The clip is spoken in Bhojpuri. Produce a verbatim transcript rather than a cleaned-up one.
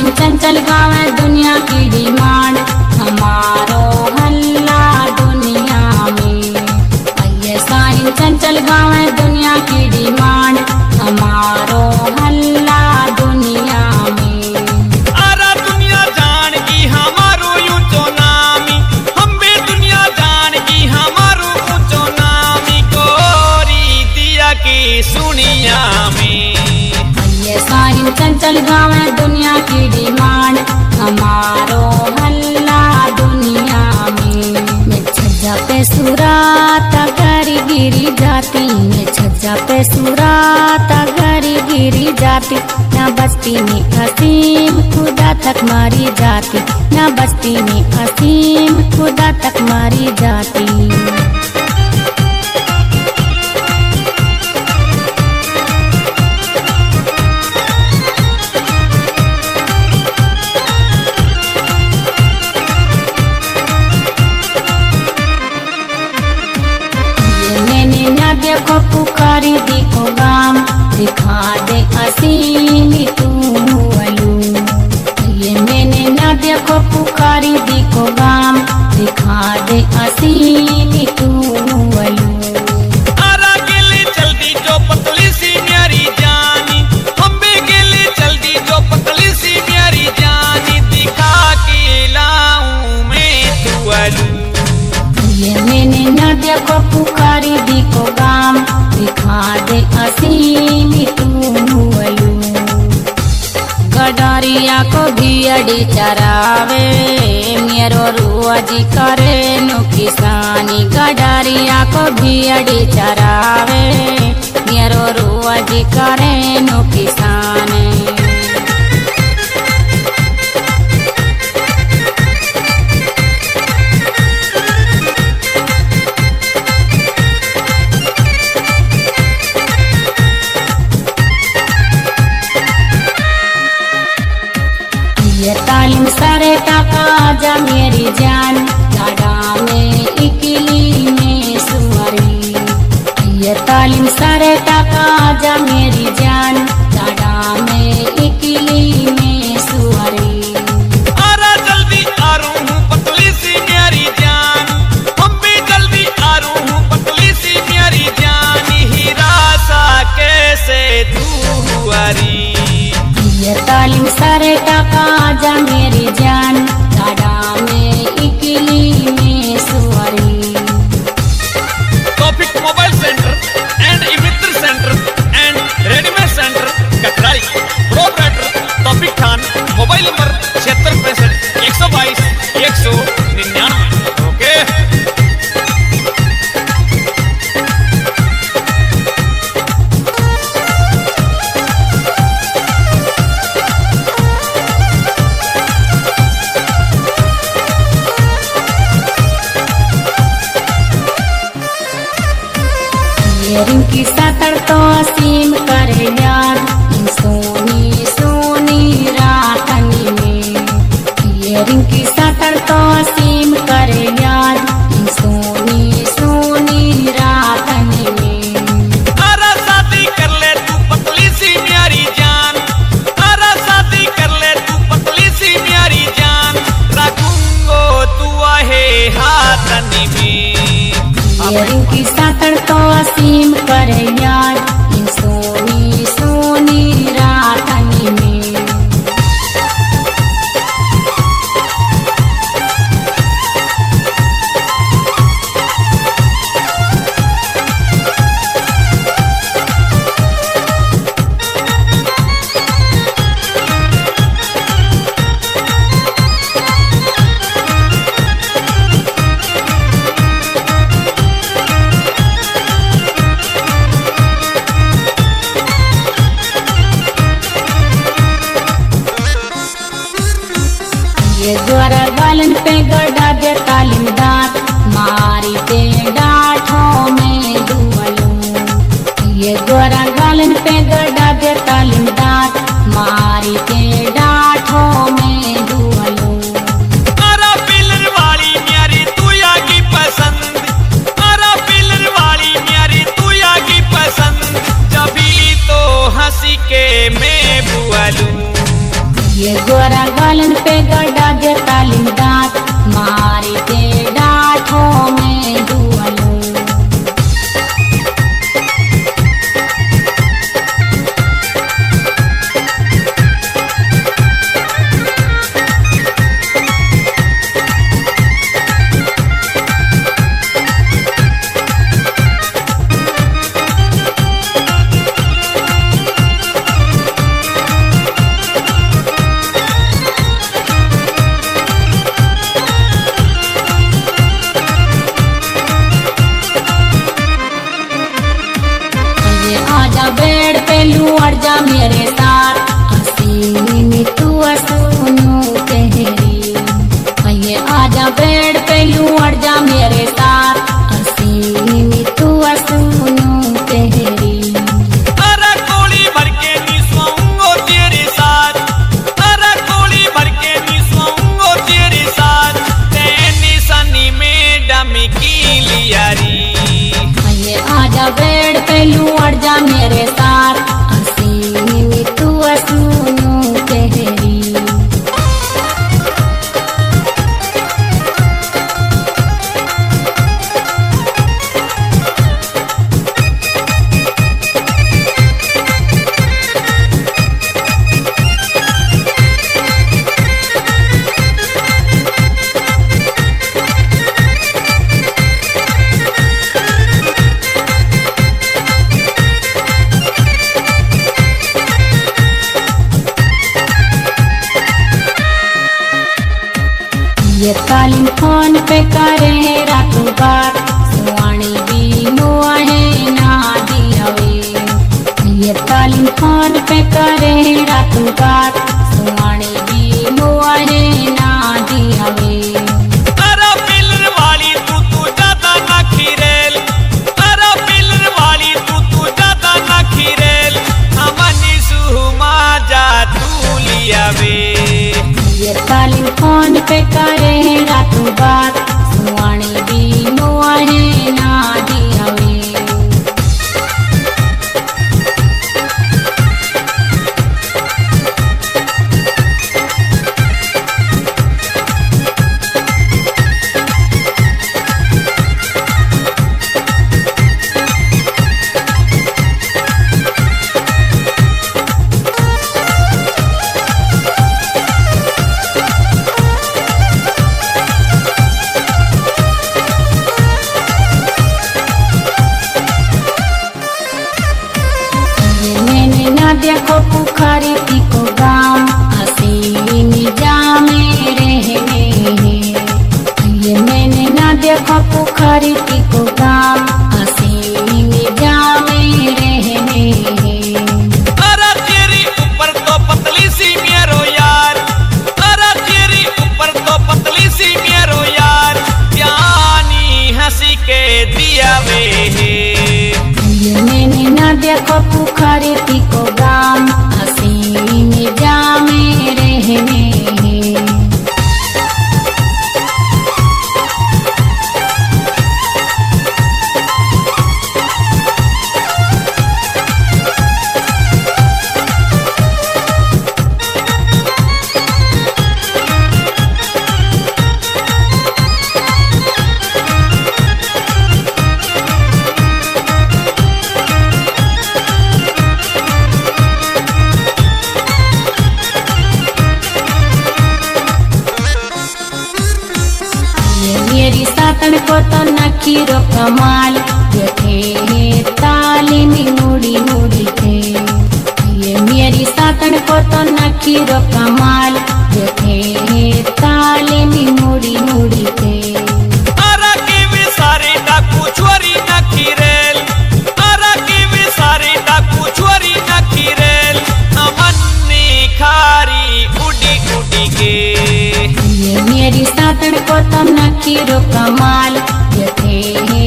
साहिल चंचल गावे दुनिया की डिमांड, हमारो हल्ला दुनिया में। ये साहिल चंचल गावे दुनिया की डिमांड, हमारो हल्ला दुनिया में। अरे दुनिया जान की हमारो ऊंचो नामी, हम भी दुनिया जान की हमारो ऊंचो नामी, कोरी दिया की सुनिया में। ये साहिल चंचल गावे दुनिया की डिमांड, हमारो हल्ला दुनिया में। मैं छज्जा पे सुरात गरी गिरी जाती, मैं छज्जा पे सुरात गरी गिरी जाती, ना बस्ती में असीम खुदा तक मारी जाती, ना बस्ती में असीम खुदा तक मारी जाती। देखो पुकारी देखो गाम, दिखा दे असीम तू अलू। ये मैंने ना देखो पुकारी देखो गाम, दिखा दे असीम तू अलू। अरे गिली जल्दी जो पतली सी न्यारी जानी, हम भी गिली जल्दी जो पतली सी न्यारी जानी, दिखा के लाऊं मैं तू अलू। ये मैंने ना देखो पुकारी देखो गाम, दिखा दे असीम तू अलू। गडरिया को भियड़ी चरावे, मेरो रुआजी करे नु किसानी। गडरिया को भियड़ी चरावे, मेरो रुआजी करे नु किसानी। ये तालीम सारे टाका जा मेरी जान, लाडा में इकली में सुअरी। ये तालीम सारे टाका जा मेरी जान, लाडा में इकली में सुअरी। अरे जल्दी आ रू हूँ पतली सी न्यारी जान, हम भी जल्दी आ रू हूँ पतली सी न्यारी जान, हीरा सा कैसे तू हुआरी। ये तालीम सारे टाका जा मेरी जान, लाडा में इकली में सुअरी। Topic mobile centre and e-Mitra centre and readymade centre Katrai, proprietor Topic Khan, mobile number छिहत्तर पैंसठ एक सौ बाईस एक सौ निन्यानवे। ओके रिंकी सातड़ तो असीम करे याद, सोनी सोनी रातनी में। ये रिंकी सातड़ तो असीम करे याद, सोनी सोनी रातनी में। अरे शादी कर ले तू पतली सी न्यारी जान, अरे शादी कर ले तू पतली सी न्यारी जान, रखूंगो तू आहे हाथनी में। ये रिंकी सातड़ तो असीम करे याद, सोनी सोनी रातनी में। ये द्वारा गालन पे गड़ा दे तालीम दांत, मारी पे डांठों में दुआलू। ये द्वारा गालन पे गड़ा दे तालीम दांत, मारी पे डांठों में दुआलू। अरे पिलर वाली न्यारी तू यागी पसंद, अरे पिलर वाली न्यारी तू यागी पसंद, जभी तो हंसी के मैं बुआलू। ये गोरा गालन पे गड्ढा दे तालिम दांत मारी के डांठों में दुआलू। बेड पे लुढ़ जा मेरे साथ हसीनी तू सुनू तेरी। ये आजा बेड पे लुढ़ जा मेरे साथ हसीनी तू सुनू तेरी। अरे गोली भर के नी सोऊंगो तेरे साथ, अरे गोली भर के नी सोऊंगो तेरे साथ, तेनी सनी में डमी की लियारी। ये आजा बेड पे लुढ़ जा मेरे साथ हसीनी तू सुनू तेरी। ये तालिम फोन पे करे रातों बात सुवानी भी मुआ है ना दियावे। ये तालिम फोन पे करे रातों बात सुवानी भी मुआ है ना दियावे। अरे पिलर वाली तू तू ज्यादा ना खीरेल, अरे पिलर वाली तू तू ज्यादा ना खीरेल, हमनी सुमा जा तू लियावे। ये तालिम फोन पे करे रातों बात सुवानी भी मुआ है ना दियावे। देखो पुखारी की को गाँव हसीनी जा मेरे हैं। ये मैंने ना देखो पुखारी की को गाँव हसीनी जा मेरे हैं। अरे तेरी ऊपर तो पतली सी मेरो यार, अरे तेरी ऊपर तो पतली सी मेरो यार, प्यानी हंसी के दिया वे। ये मैंने ना देखो पुखारी की को गाँव हसीनी जा मेरे हैं। मेरी सातन को तो नखीरो कमाल देखे तालिमी मुड़ी मुड़ी थे। ये मेरी सातन को तो नखीरो कमाल देखे तालिमी मुड़ी मुड़ी थे। अरे की भी सारी डाकू चोरी न खीरेल, अरे की भी सारी डाकू चोरी न खीरेल, अमन्नी खारी उड़ी उड़ी के। ये मेरी सातन को तो नखीरो कमाल देखे